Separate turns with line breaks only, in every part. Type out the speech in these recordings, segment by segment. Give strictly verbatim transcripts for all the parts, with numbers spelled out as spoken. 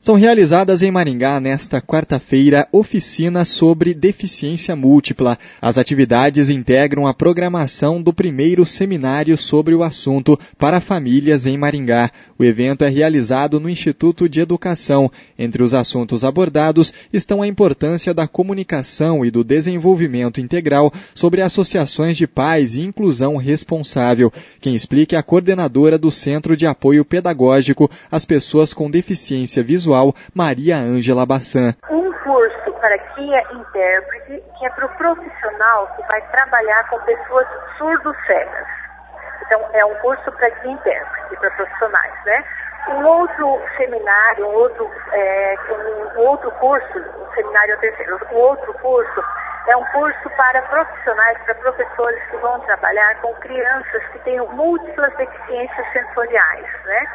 São realizadas em Maringá, nesta quarta-feira, oficinas sobre deficiência múltipla. As atividades integram a programação do primeiro seminário sobre o assunto para famílias em Maringá. O evento é realizado no Instituto de Educação. Entre os assuntos abordados estão a importância da comunicação e do desenvolvimento integral sobre associações de pais e inclusão responsável. Quem explica é a coordenadora do Centro de Apoio Pedagógico às Pessoas com Deficiência Visual, Maria Ângela Bassan.
Um curso para guia intérprete, que é para o profissional que vai trabalhar com pessoas surdo-cegas. Então, é um curso para guia intérprete, para profissionais, né? Um outro seminário, um outro, é, um, um outro curso, um seminário terceiro, um outro curso é um curso para profissionais, para professores que vão trabalhar com crianças que tenham múltiplas deficiências sensoriais, né?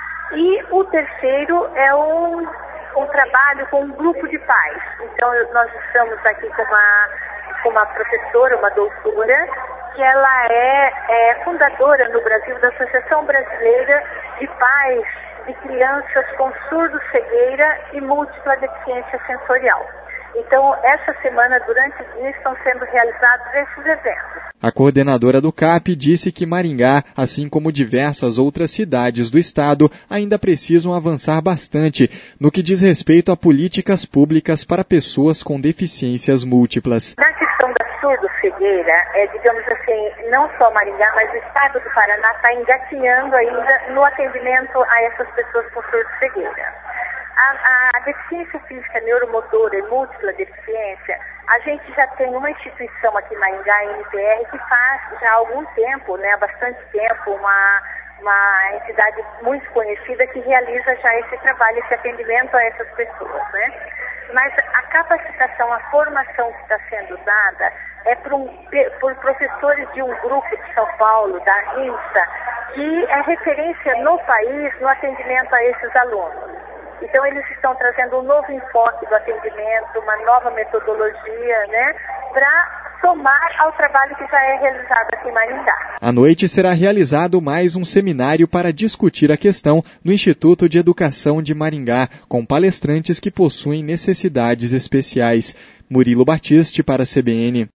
E o terceiro é um, um trabalho com um grupo de pais. Então, nós estamos aqui com uma, com uma professora, uma doutora, que ela é, é fundadora no Brasil da Associação Brasileira de Pais de Crianças com Surdo-Cegueira e Múltipla Deficiência Sensorial. Então, essa semana, durante o dia, estão sendo realizados esses eventos.
A coordenadora do C A P disse que Maringá, assim como diversas outras cidades do estado, ainda precisam avançar bastante no que diz respeito a políticas públicas para pessoas com deficiências múltiplas.
Na questão da surdo-cegueira, é, digamos assim, não só Maringá, mas o estado do Paraná está engatinhando ainda no atendimento a essas pessoas com surdo-cegueira. A, a deficiência física neuromotora e múltipla deficiência, a gente já tem uma instituição aqui em Maringá, a N P R, que faz já há algum tempo, né, há bastante tempo, uma, uma entidade muito conhecida que realiza já esse trabalho, esse atendimento a essas pessoas, né? Mas a capacitação, a formação que está sendo dada é por, um, por professores de um grupo de São Paulo, da RIMSA, que é referência no país no atendimento a esses alunos. Então, eles estão trazendo um novo enfoque do atendimento, uma nova metodologia, né, para somar ao trabalho que já é realizado aqui em Maringá.
À noite será realizado mais um seminário para discutir a questão no Instituto de Educação de Maringá, com palestrantes que possuem necessidades especiais. Murilo Batiste para a C B N.